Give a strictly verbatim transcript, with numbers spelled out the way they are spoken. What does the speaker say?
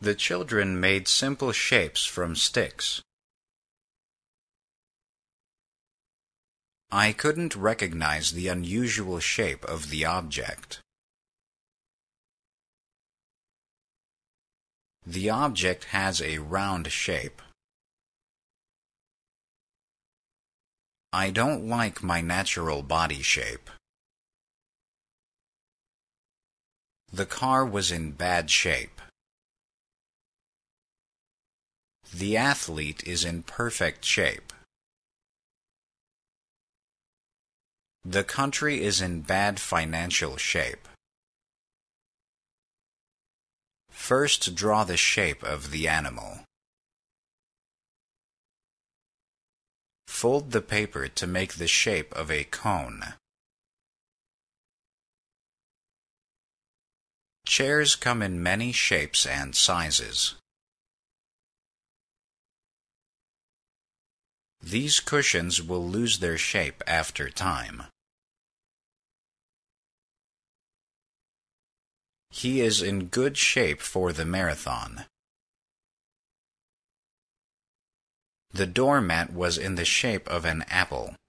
The children made simple shapes from sticks. I couldn't recognize the unusual shape of the object. The object has a round shape. I don't like my natural body shape. The car was in bad shape. The athlete is in perfect shape. The country is in bad financial shape. First, draw the shape of the animal. Fold the paper to make the shape of a cone. Chairs come in many shapes and sizes. These cushions will lose their shape after time. He is in good shape for the marathon. The doormat was in the shape of an apple.